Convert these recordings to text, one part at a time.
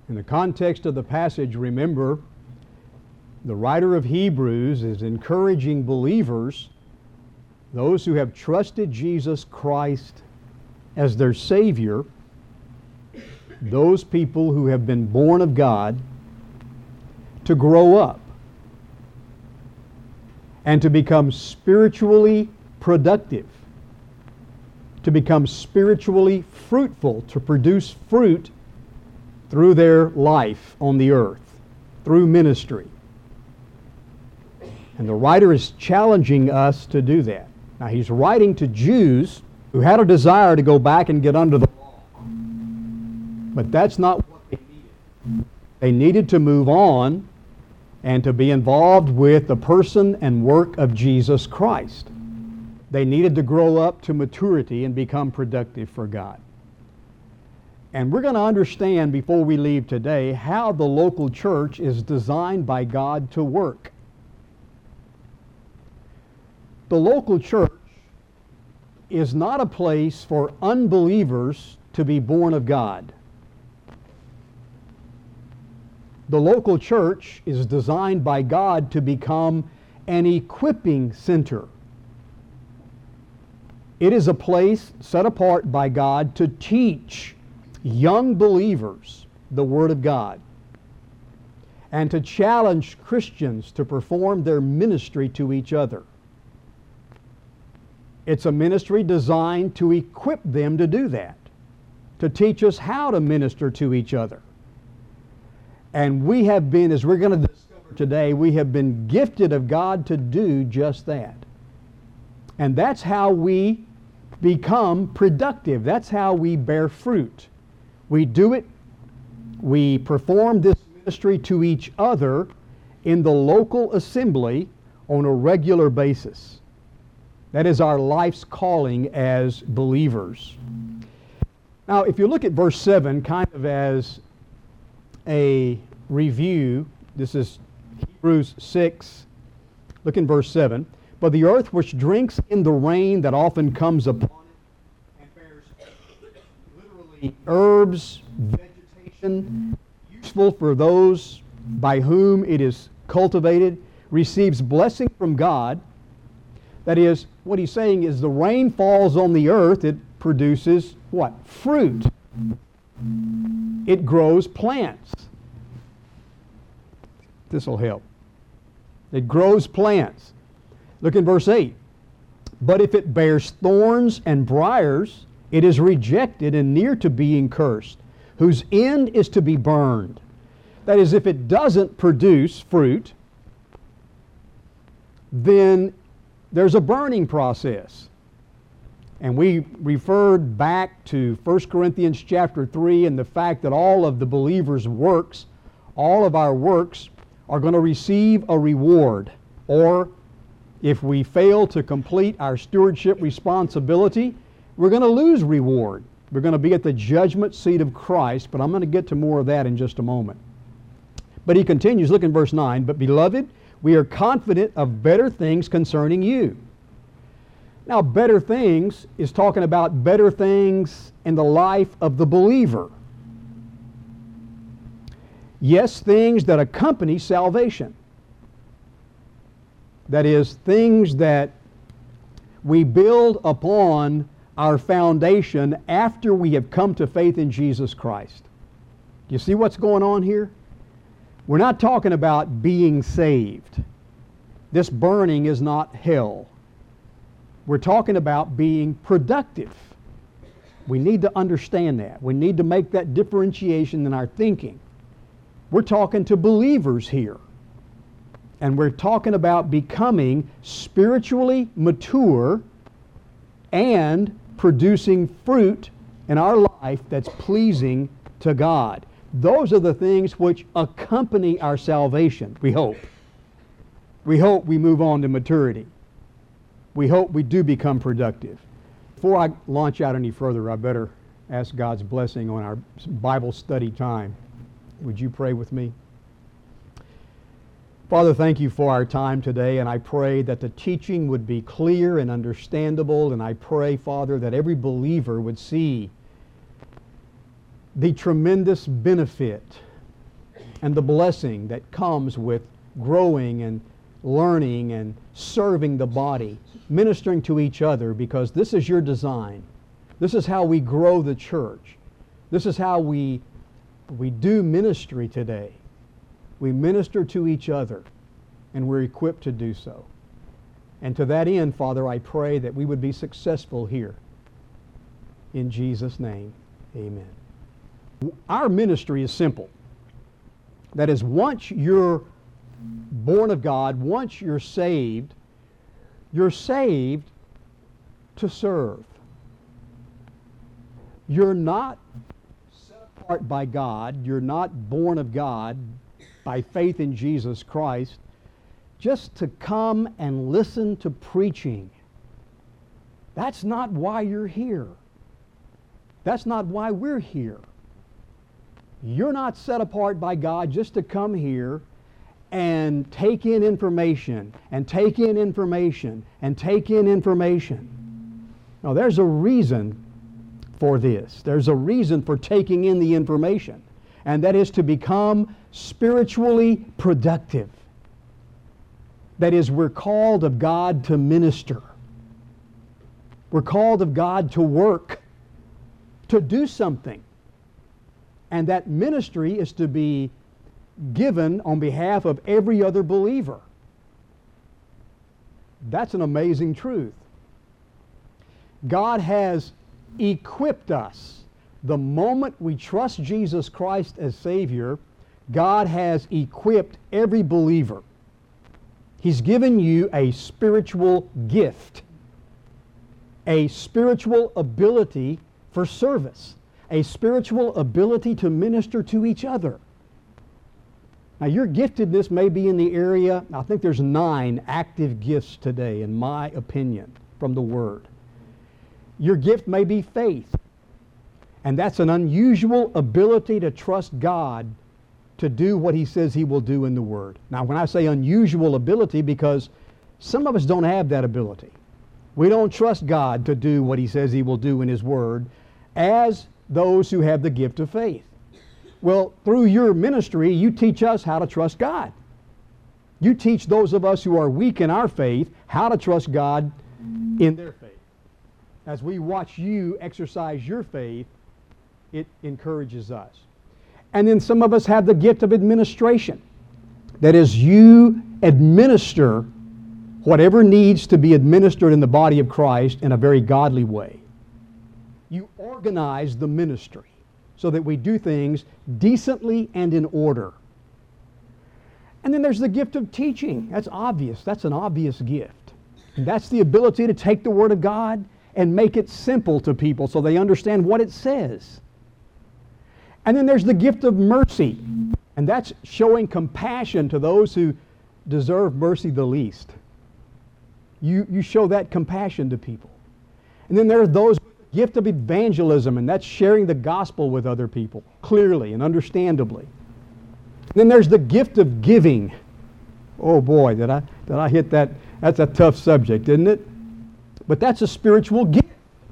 In the context of the passage, remember, the writer of Hebrews is encouraging believers, those who have trusted Jesus Christ as their Savior, those people who have been born of God, to grow up and to become spiritually productive, to become spiritually fruitful, to produce fruit through their life on the earth, through ministry. And the writer is challenging us to do that. Now, he's writing to Jews who had a desire to go back and get under the law. But that's not what they needed. They needed to move on and to be involved with the person and work of Jesus Christ. They needed to grow up to maturity and become productive for God. And we're going to understand before we leave today how the local church is designed by God to work. The local church is not a place for unbelievers to be born of God. The local church is designed by God to become an equipping center. It is a place set apart by God to teach young believers the Word of God and to challenge Christians to perform their ministry to each other. It's a ministry designed to equip them to do that, to teach us how to minister to each other. And we have been, as we're going to discover today, we have been gifted of God to do just that. And that's how we become productive. That's how we bear fruit. We do it, we perform this ministry to each other in the local assembly on a regular basis. That is our life's calling as believers. Now, if you look at verse 7, kind of as a review, this is Hebrews 6, look in verse 7. But the earth which drinks in the rain that often comes upon it and bears literally herbs, vegetation, useful for those by whom it is cultivated, receives blessing from God. That is, what he's saying is the rain falls on the earth, it produces what? Fruit. It grows plants. This will help. It grows plants. Look in verse 8. But if it bears thorns and briars, it is rejected and near to being cursed, whose end is to be burned. That is, if it doesn't produce fruit, then there's a burning process. And we referred back to 1 Corinthians chapter 3 and the fact that all of the believers' works, all of our works, are going to receive a reward. Or if we fail to complete our stewardship responsibility, we're going to lose reward. We're going to be at the judgment seat of Christ, but I'm going to get to more of that in just a moment. But he continues, look in verse 9, but beloved, we are confident of better things concerning you. Now, better things is talking about better things in the life of the believer. Yes, things that accompany salvation. That is, things that we build upon our foundation after we have come to faith in Jesus Christ. Do you see what's going on here? We're not talking about being saved. This burning is not hell. We're talking about being productive. We need to understand that. We need to make that differentiation in our thinking. We're talking to believers here. And we're talking about becoming spiritually mature and producing fruit in our life that's pleasing to God. Those are the things which accompany our salvation, we hope. We hope we move on to maturity. We hope we do become productive. Before I launch out any further, I better ask God's blessing on our Bible study time. Would you pray with me? Father, thank you for our time today, and I pray that the teaching would be clear and understandable, and I pray, Father, that every believer would see the tremendous benefit and the blessing that comes with growing and learning and serving the body, ministering to each other, because this is your design. This is how we grow the church. This is how we do ministry today. We minister to each other, and we're equipped to do so. And to that end, Father, I pray that we would be successful here. In Jesus' name, amen. Our ministry is simple. That is, once you're born of God, once you're saved to serve. You're not set apart by God. You're not born of God by faith in Jesus Christ just to come and listen to preaching. That's not why you're here. That's not why we're here. You're not set apart by God just to come here and take in information, and take in information, and take in information. Now, there's a reason for this. There's a reason for taking in the information, and that is to become spiritually productive. That is, we're called of God to minister. We're called of God to work, to do something. And that ministry is to be given on behalf of every other believer. That's an amazing truth. God has equipped us. The moment we trust Jesus Christ as Savior, God has equipped every believer. He's given you a spiritual gift, a spiritual ability for service, a spiritual ability to minister to each other. Now, your giftedness may be in the area, I think there's 9 active gifts today, in my opinion, from the Word. Your gift may be faith, and that's an unusual ability to trust God to do what He says He will do in the Word. Now, when I say unusual ability, because some of us don't have that ability. We don't trust God to do what He says He will do in His Word as those who have the gift of faith. Well, through your ministry, you teach us how to trust God. You teach those of us who are weak in our faith how to trust God in their faith. As we watch you exercise your faith, it encourages us. And then some of us have the gift of administration. That is, you administer whatever needs to be administered in the body of Christ in a very godly way. You organize the ministry so that we do things decently and in order. And then there's the gift of teaching. That's obvious. That's an obvious gift. And that's the ability to take the Word of God and make it simple to people so they understand what it says. And then there's the gift of mercy. And that's showing compassion to those who deserve mercy the least. You show that compassion to people. And then there are those gift of evangelism, and that's sharing the gospel with other people clearly and understandably. And then there's the gift of giving. Oh boy, did I hit that? That's a tough subject, isn't it? But that's a spiritual gift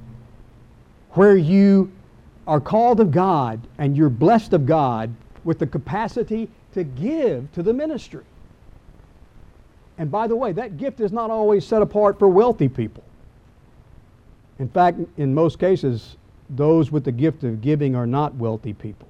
where you are called of God and you're blessed of God with the capacity to give to the ministry. And by the way, that gift is not always set apart for wealthy people. In fact, in most cases, those with the gift of giving are not wealthy people.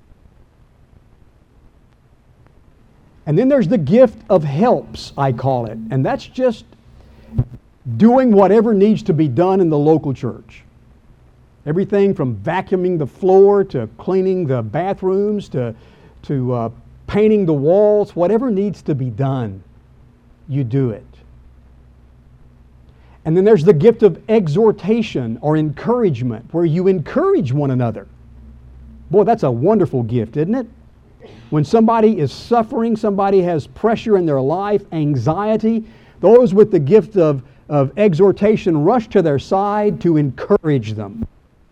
And then there's the gift of helps, I call it. And that's just doing whatever needs to be done in the local church. Everything from vacuuming the floor to cleaning the bathrooms to painting the walls, whatever needs to be done, you do it. And then there's the gift of exhortation or encouragement, where you encourage one another. Boy, that's a wonderful gift, isn't it? When somebody is suffering, somebody has pressure in their life, anxiety, those with the gift of exhortation rush to their side to encourage them.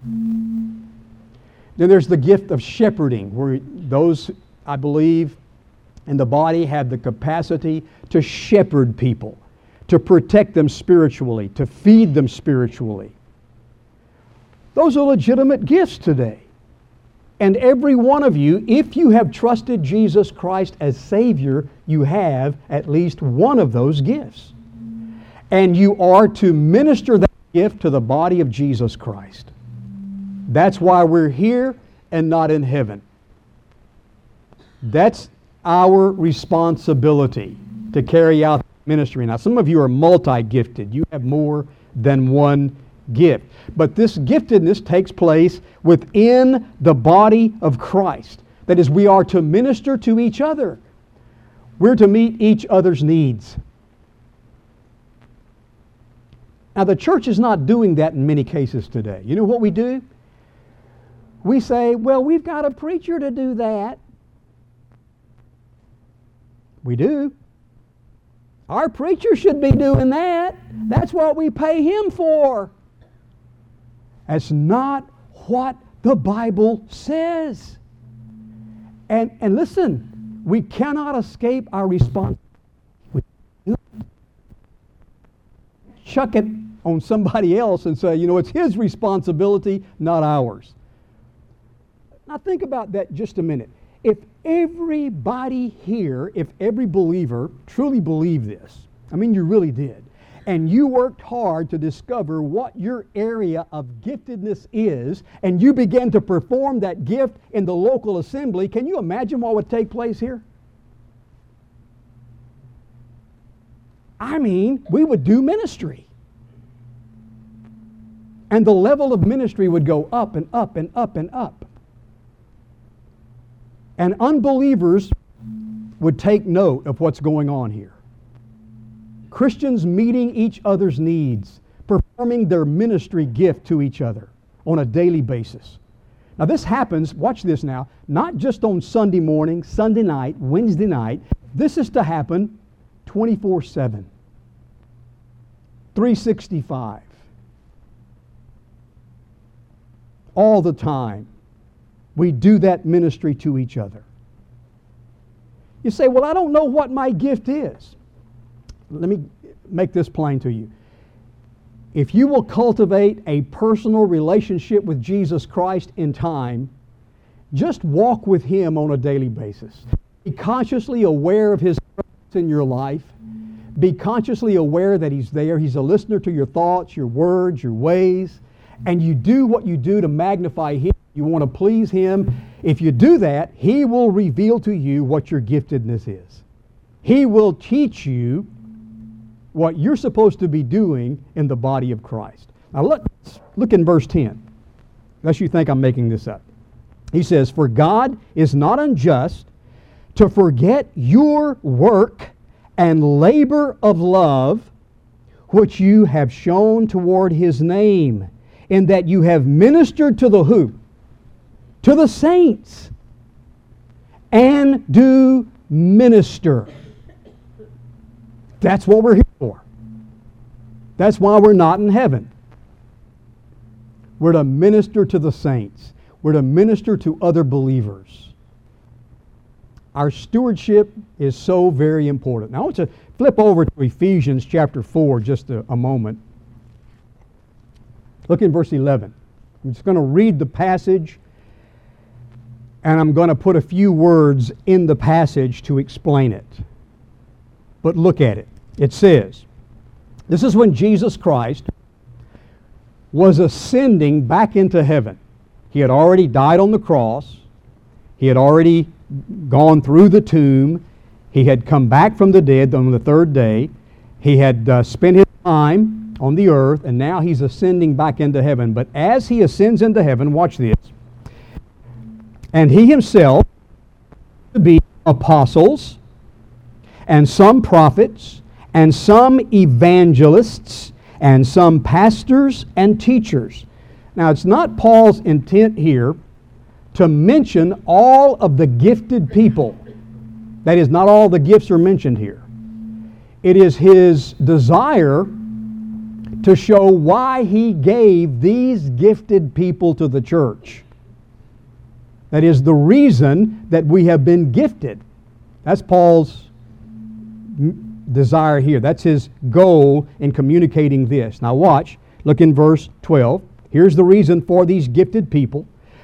Then there's the gift of shepherding, where those, I believe, in the body have the capacity to shepherd people, to protect them spiritually, to feed them spiritually. Those are legitimate gifts today. And every one of you, if you have trusted Jesus Christ as Savior, you have at least one of those gifts. And you are to minister that gift to the body of Jesus Christ. That's why we're here and not in heaven. That's our responsibility to carry out ministry. Now, some of you are multi-gifted. You have more than one gift. But this giftedness takes place within the body of Christ. That is, we are to minister to each other. We're to meet each other's needs. Now, the church is not doing that in many cases today. You know what we do? We say, well, we've got a preacher to do that. We do. Our preacher should be doing that. That's what we pay him for. That's not what the Bible says. And listen, we cannot escape our responsibility. Chuck it on somebody else and say, you know, it's his responsibility, not ours. Now think about that just a minute. If everybody here, if every believer truly believed this, I mean you really did, and you worked hard to discover what your area of giftedness is, and you began to perform that gift in the local assembly, can you imagine what would take place here? I mean, we would do ministry. And the level of ministry would go up and up and up and up. And unbelievers would take note of what's going on here. Christians meeting each other's needs, performing their ministry gift to each other on a daily basis. Now this happens, watch this now, not just on Sunday morning, Sunday night, Wednesday night. This is to happen 24/7, 365, all the time. We do that ministry to each other. You say, well, I don't know what my gift is. Let me make this plain to you. If you will cultivate a personal relationship with Jesus Christ in time, just walk with Him on a daily basis. Be consciously aware of His presence in your life. Be consciously aware that He's there. He's a listener to your thoughts, your words, your ways. And you do what you do to magnify Him. You want to please Him. If you do that, He will reveal to you what your giftedness is. He will teach you what you're supposed to be doing in the body of Christ. Now look in verse 10, unless you think I'm making this up. He says, "For God is not unjust to forget your work and labor of love, which you have shown toward His name, in that you have ministered to the who? To the saints, and do minister." That's what we're here for. That's why we're not in heaven. We're to minister to the saints. We're to minister to other believers. Our stewardship is so very important. Now I want you to flip over to Ephesians chapter 4 just a moment. Look in verse 11. I'm just going to read the passage, and I'm going to put a few words in the passage to explain it. But look at it. It says, this is when Jesus Christ was ascending back into heaven. He had already died on the cross. He had already gone through the tomb. He had come back from the dead on the third day. He had spent his time on the earth, and now He's ascending back into heaven. But as He ascends into heaven, watch this. And He Himself to be apostles, and some prophets, and some evangelists, and some pastors and teachers. Now, it's not Paul's intent here to mention all of the gifted people. That is, not all the gifts are mentioned here. It is his desire to show why he gave these gifted people to the church. That is the reason that we have been gifted. That's Paul's desire here. That's his goal in communicating this. Now watch, look in verse 12. Here's the reason for these gifted people.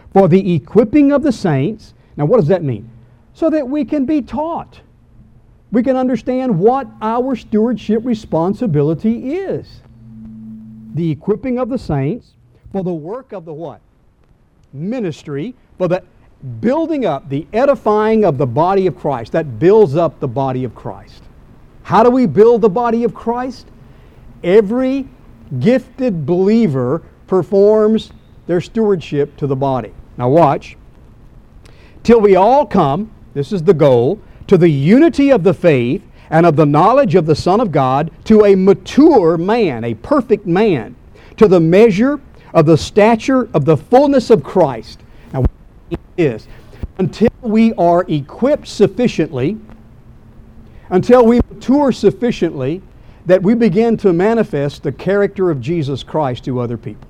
for the equipping of the saints. Now what does that mean? So that we can be taught. We can understand what our stewardship responsibility is. The equipping of the saints for the work of the what? Ministry, for the building up, the edifying of the body of Christ. That builds up the body of Christ. How do we build the body of Christ? Every gifted believer performs their stewardship to the body. Now watch. Till we all come, this is the goal, to the unity of the faith and of the knowledge of the Son of God, to a mature man, a perfect man, to the measure of the stature of the fullness of Christ. Now what it is, until we are equipped sufficiently, until we mature sufficiently, that we begin to manifest the character of Jesus Christ to other people.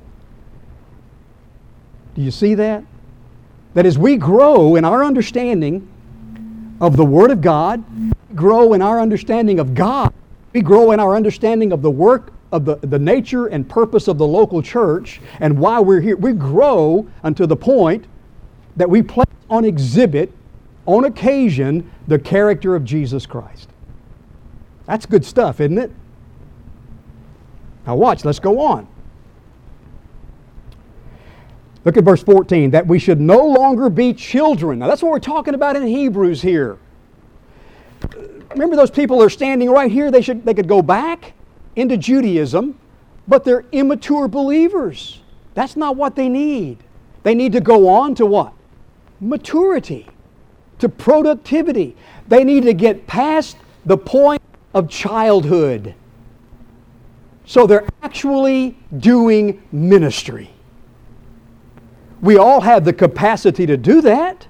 Do you see that? That as we grow in our understanding of the Word of God, we grow in our understanding of God, we grow in our understanding of the work of the nature and purpose of the local church and why we're here. We grow unto the point that we place on exhibit, on occasion, the character of Jesus Christ. That's good stuff, isn't it? Now watch, let's go on. Look at verse 14, that we should no longer be children. Now that's what we're talking about in Hebrews here. Remember, those people are standing right here. They could go back into Judaism, but they're immature believers. That's not what they need. They need to go on to what? Maturity, to productivity. They need to get past the point of childhood. So they're actually doing ministry. We all have the capacity to do that.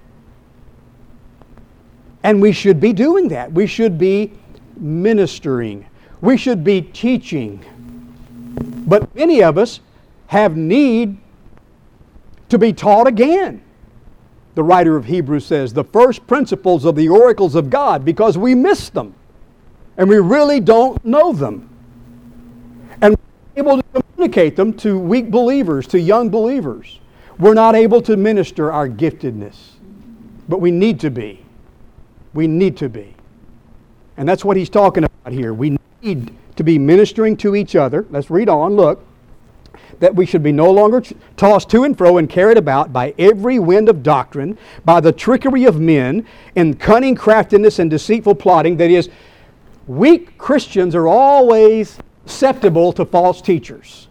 And we should be doing that. We should be ministering. We should be teaching. But many of us have need to be taught again. The writer of Hebrews says, the first principles of the oracles of God, because we missed them. And we really don't know them. And we're able to communicate them to weak believers, to young believers. We're not able to minister our giftedness. But we need to be. We need to be. And that's what he's talking about here. We need to be ministering to each other. Let's read on. Look. That we should be no longer tossed to and fro and carried about by every wind of doctrine, by the trickery of men, in cunning craftiness and deceitful plotting. That is, weak Christians are always susceptible to false teachers.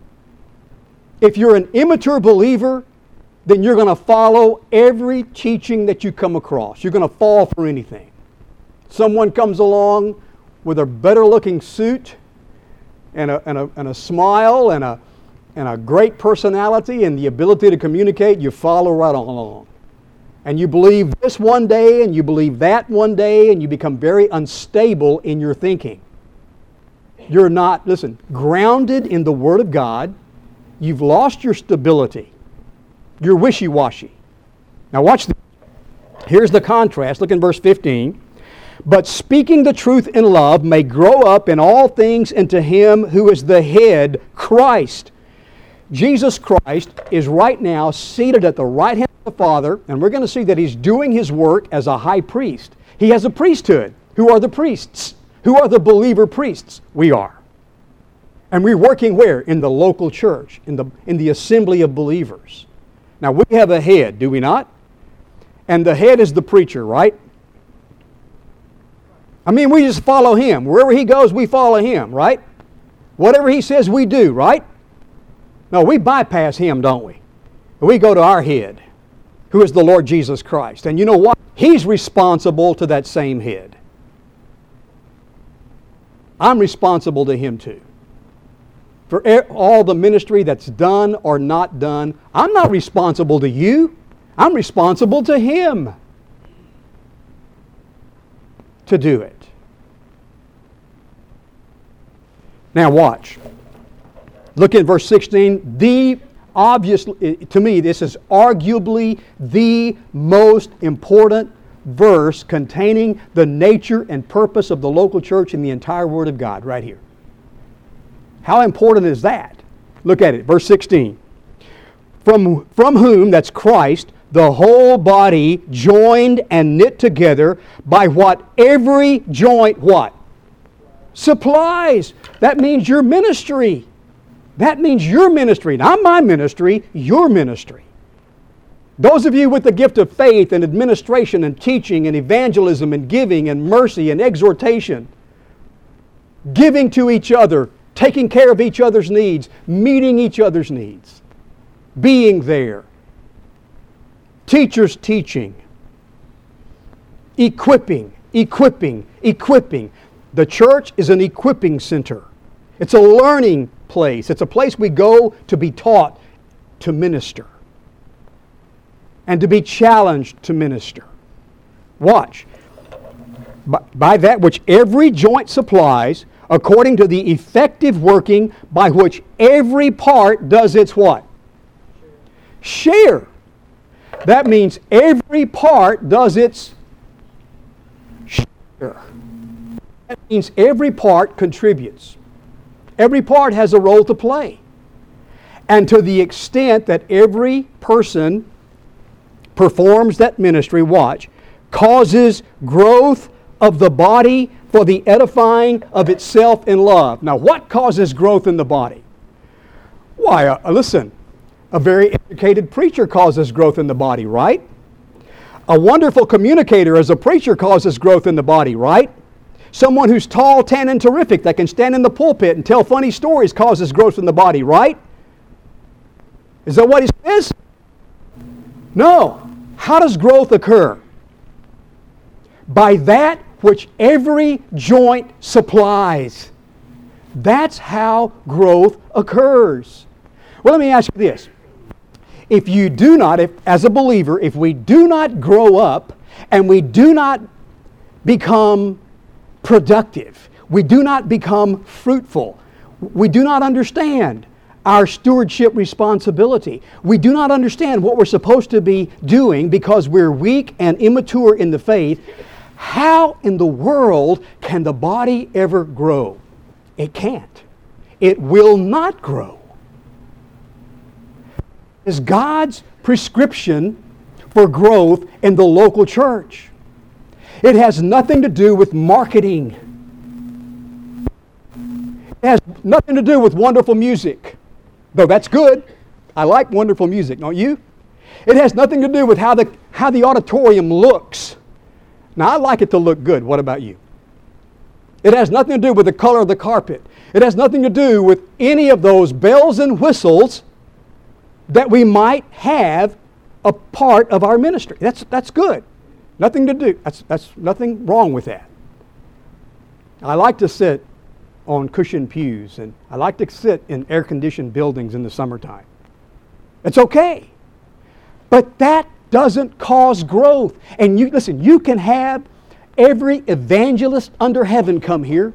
If you're an immature believer, then you're going to follow every teaching that you come across. You're going to fall for anything. Someone comes along with a better looking suit and a smile and a great personality and the ability to communicate, you follow right along. And you believe this one day and you believe that one day and you become very unstable in your thinking. You're not, listen, grounded in the Word of God. You've lost your stability. You're wishy-washy. Now watch this. Here's the contrast. Look in verse 15. But speaking the truth in love may grow up in all things into Him who is the head, Christ. Jesus Christ is right now seated at the right hand of the Father, and we're going to see that He's doing His work as a high priest. He has a priesthood. Who are the priests? Who are the believer priests? We are. And we're working where? In the local church, in the assembly of believers. Now we have a head, do we not? And the head is the preacher, right? I mean, we just follow Him. Wherever He goes, we follow Him, right? Whatever He says, we do, right? No, we bypass Him, don't we? We go to our head, who is the Lord Jesus Christ. And you know what? He's responsible to that same head. I'm responsible to Him too. For all the ministry that's done or not done, I'm not responsible to you. I'm responsible to Him to do it. Now watch. Look at verse 16. To me, this is arguably the most important verse containing the nature and purpose of the local church in the entire Word of God, right here. How important is that? Look at it, verse 16. from whom, that's Christ, the whole body joined and knit together by what every joint what? Supplies. That means your ministry. That means your ministry. Not my ministry, your ministry. Those of you with the gift of faith and administration and teaching and evangelism and giving and mercy and exhortation, giving to each other, taking care of each other's needs, meeting each other's needs, being there, teachers teaching, equipping. The church is an equipping center. It's a learning place. It's a place we go to be taught to minister and to be challenged to minister. Watch. By that which every joint supplies, according to the effective working by which every part does its what? Share. That means every part does its share. That means every part contributes. Every part has a role to play. And to the extent that every person performs that ministry, watch, causes growth of the body for the edifying of itself in love. Now, what causes growth in the body? Why, listen, a very educated preacher causes growth in the body, right? A wonderful communicator as a preacher causes growth in the body, right? Someone who's tall, tan, and terrific that can stand in the pulpit and tell funny stories causes growth in the body, right? Is that what he says? No. How does growth occur? By that which every joint supplies. That's how growth occurs. Well, let me ask you this. If you do not, as a believer, if we do not grow up and we do not become productive, we do not become fruitful, we do not understand our stewardship responsibility, we do not understand what we're supposed to be doing because we're weak and immature in the faith, how in the world can the body ever grow? It can't. It will not grow. It's God's prescription for growth in the local church. It has nothing to do with marketing. It has nothing to do with wonderful music, though that's good. I like wonderful music, don't you? It has nothing to do with how the auditorium looks. Now, I like it to look good. What about you? It has nothing to do with the color of the carpet. It has nothing to do with any of those bells and whistles that we might have a part of our ministry. That's good. Nothing to do. That's nothing wrong with that. I like to sit on cushioned pews, and I like to sit in air-conditioned buildings in the summertime. It's okay. But that doesn't cause growth. And you can have every evangelist under heaven come here,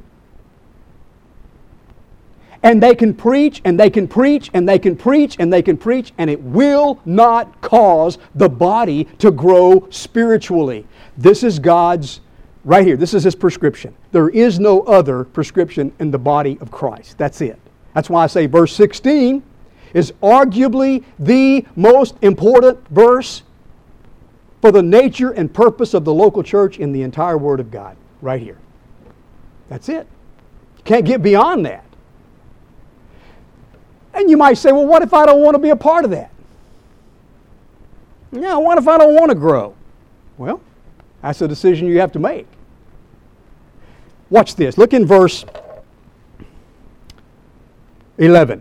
and they can preach, and they can preach, and they can preach, and they can preach, and it will not cause the body to grow spiritually. This is God's, right here, this is His prescription. There is no other prescription in the body of Christ. That's it. That's why I say verse 16 is arguably the most important verse for the nature and purpose of the local church in the entire Word of God. Right here. That's it. You can't get beyond that. And you might say, well, what if I don't want to be a part of that? Yeah, what if I don't want to grow? Well, that's a decision you have to make. Watch this. Look in verse 11.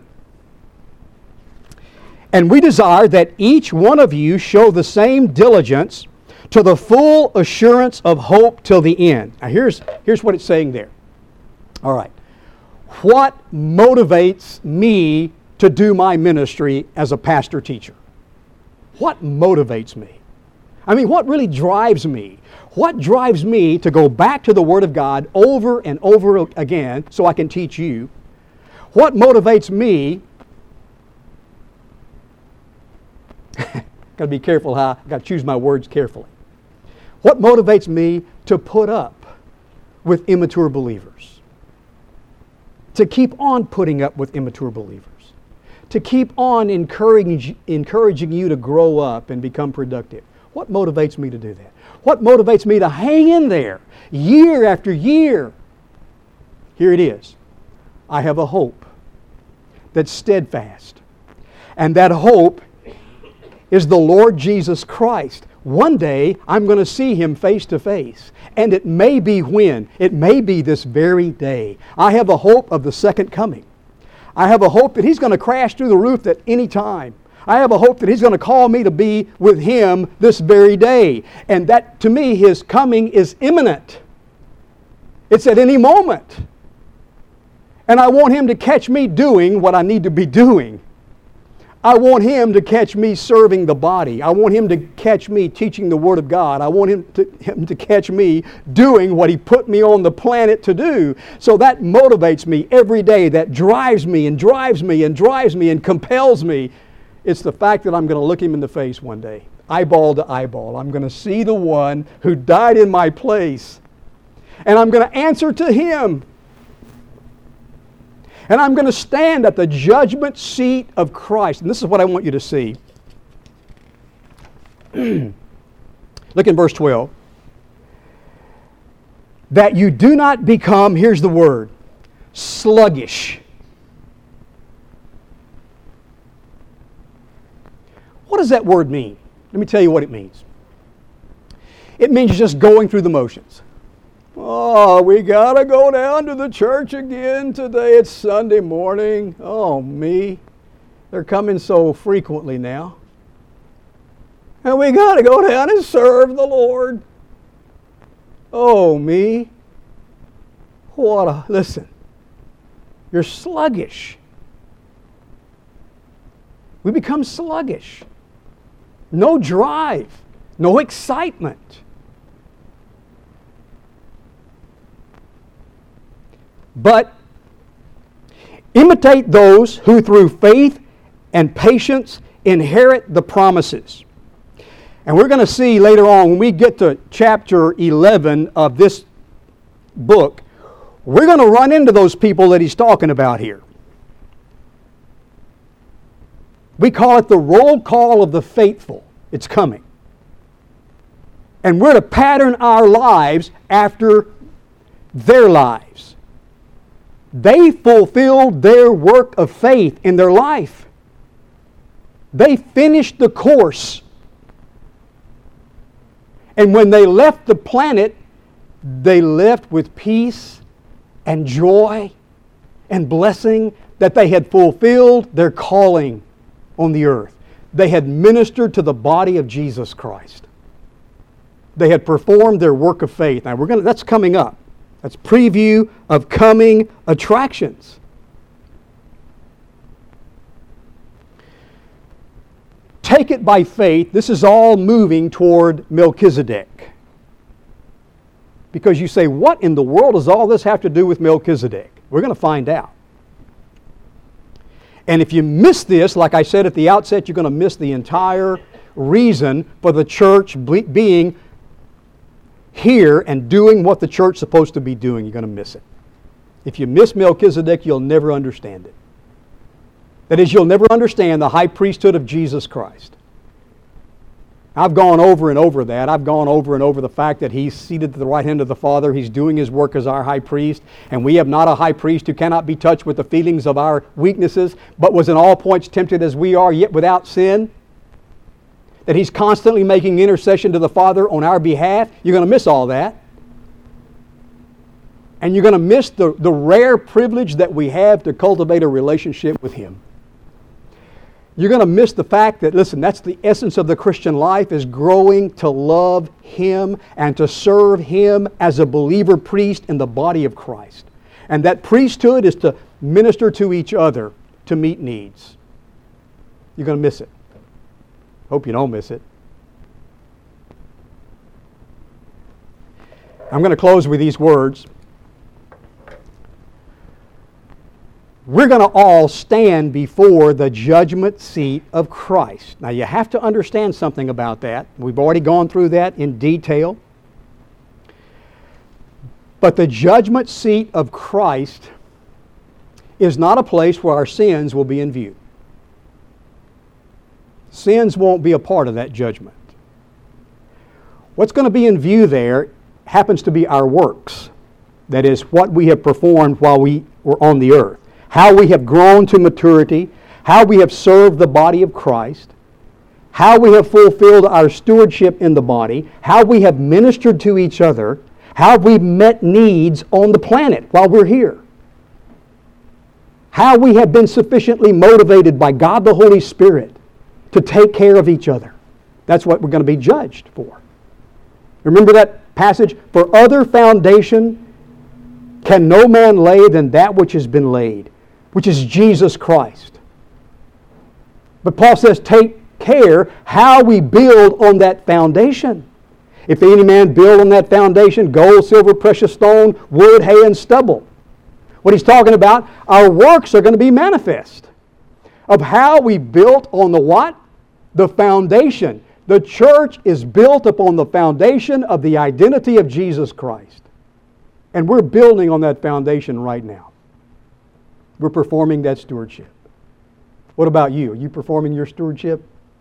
And we desire that each one of you show the same diligence to the full assurance of hope till the end. Now here's what it's saying there. All right. What motivates me to do my ministry as a pastor-teacher? What motivates me? I mean, what really drives me? What drives me to go back to the Word of God over and over again so I can teach you? What motivates me? Got to be careful got to choose my words carefully. What motivates me to put up with immature believers? To keep on putting up with immature believers? to keep on encouraging you to grow up and become productive? What motivates me to do that? What motivates me to hang in there year after year? Here it is. I have a hope that's steadfast. And that hope is the Lord Jesus Christ. One day, I'm going to see Him face to face. And it may be when? It may be this very day. I have a hope of the second coming. I have a hope that He's going to crash through the roof at any time. I have a hope that He's going to call me to be with Him this very day. And that, to me, His coming is imminent. It's at any moment. And I want Him to catch me doing what I need to be doing. I want Him to catch me serving the body. I want Him to catch me teaching the Word of God. I want Him to catch me doing what He put me on the planet to do. So that motivates me every day. That drives me and drives me and drives me and compels me. It's the fact that I'm going to look Him in the face one day, eyeball to eyeball. I'm going to see the one who died in my place. And I'm going to answer to Him. And I'm going to stand at the judgment seat of Christ. And this is what I want you to see. Look in verse 12. That you do not become, here's the word, sluggish. What does that word mean? Let me tell you what it means. It means just going through the motions. Oh, we got to go down to the church again today. It's Sunday morning. Oh, me. They're coming so frequently now. And we got to go down and serve the Lord. Oh, me. Listen. You're sluggish. We become sluggish. No drive. No excitement. But imitate those who through faith and patience inherit the promises. And we're going to see later on, when we get to chapter 11 of this book, we're going to run into those people that he's talking about here. We call it the roll call of the faithful. It's coming. And we're to pattern our lives after their lives. They fulfilled their work of faith in their life. They finished the course. And when they left the planet, they left with peace and joy and blessing that they had fulfilled their calling on the earth. They had ministered to the body of Jesus Christ. They had performed their work of faith. Now that's coming up. That's preview of coming attractions. Take it by faith. This is all moving toward Melchizedek. Because you say, what in the world does all this have to do with Melchizedek? We're going to find out. And if you miss this, like I said at the outset, you're going to miss the entire reason for the church being here and doing what the church is supposed to be doing. You're going to miss it. If you miss Melchizedek, you'll never understand it. That is, you'll never understand the high priesthood of Jesus Christ. I've gone over and over that. I've gone over and over the fact that He's seated at the right hand of the Father. He's doing His work as our high priest. And we have not a high priest who cannot be touched with the feelings of our weaknesses, but was in all points tempted as we are, yet without sin. That He's constantly making intercession to the Father on our behalf. You're going to miss all that. And you're going to miss the rare privilege that we have to cultivate a relationship with Him. You're going to miss the fact that, listen, that's the essence of the Christian life, is growing to love Him and to serve Him as a believer priest in the body of Christ. And that priesthood is to minister to each other to meet needs. You're going to miss it. Hope you don't miss it. I'm going to close with these words. We're going to all stand before the judgment seat of Christ. Now you have to understand something about that. We've already gone through that in detail. But the judgment seat of Christ is not a place where our sins will be in view. Sins won't be a part of that judgment. What's going to be in view there happens to be our works. That is, what we have performed while we were on the earth. How we have grown to maturity. How we have served the body of Christ. How we have fulfilled our stewardship in the body. How we have ministered to each other. How we've met needs on the planet while we're here. How we have been sufficiently motivated by God the Holy Spirit to take care of each other. That's what we're going to be judged for. Remember that passage? For other foundation can no man lay than that which has been laid, which is Jesus Christ. But Paul says, take care how we build on that foundation. If any man build on that foundation, gold, silver, precious stone, wood, hay, and stubble. What he's talking about, our works are going to be manifest of how we built on the what? The foundation. The church is built upon the foundation of the identity of Jesus Christ. And we're building on that foundation right now. We're performing that stewardship. What about you? Are you performing your stewardship?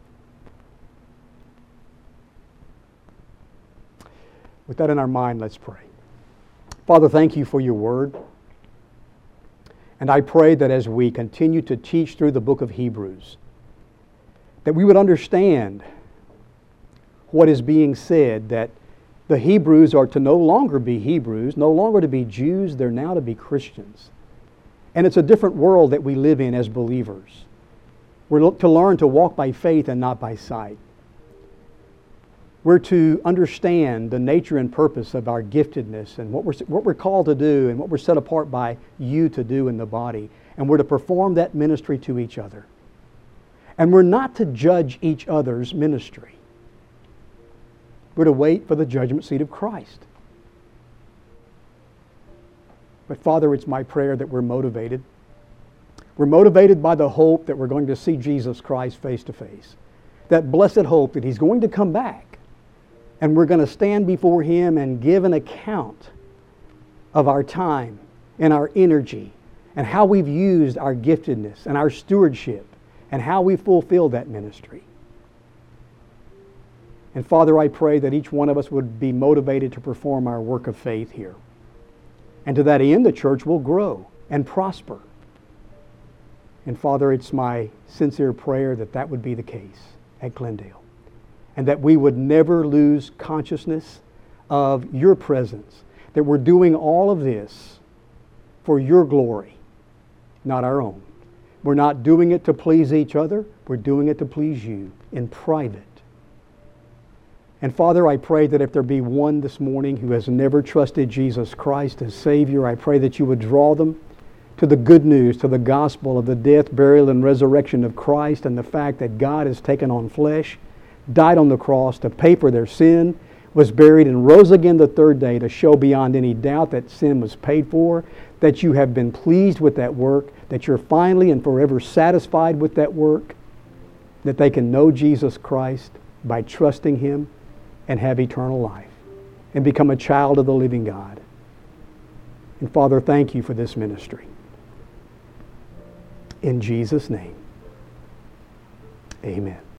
With that in our mind, let's pray. Father, thank you for your word. And I pray that as we continue to teach through the book of Hebrews, that we would understand what is being said, that the Hebrews are to no longer be Hebrews, no longer to be Jews, they're now to be Christians. And it's a different world that we live in as believers. We're to learn to walk by faith and not by sight. We're to understand the nature and purpose of our giftedness and what we're called to do and what we're set apart by you to do in the body. And we're to perform that ministry to each other. And we're not to judge each other's ministry. We're to wait for the judgment seat of Christ. But Father, it's my prayer that we're motivated. We're motivated by the hope that we're going to see Jesus Christ face to face. That blessed hope that He's going to come back. And we're going to stand before Him and give an account of our time and our energy and how we've used our giftedness and our stewardship and how we fulfilled that ministry. And Father, I pray that each one of us would be motivated to perform our work of faith here. And to that end, the church will grow and prosper. And Father, it's my sincere prayer that that would be the case at Glendale. And that we would never lose consciousness of your presence. That we're doing all of this for your glory, not our own. We're not doing it to please each other. We're doing it to please you in private. And Father, I pray that if there be one this morning who has never trusted Jesus Christ as Savior, I pray that you would draw them to the good news, to the gospel of the death, burial, and resurrection of Christ and the fact that God has taken on flesh, died on the cross to pay for their sin, was buried and rose again the third day to show beyond any doubt that sin was paid for, that you have been pleased with that work, that you're finally and forever satisfied with that work, that they can know Jesus Christ by trusting Him and have eternal life and become a child of the living God. And Father, thank you for this ministry. In Jesus' name, amen.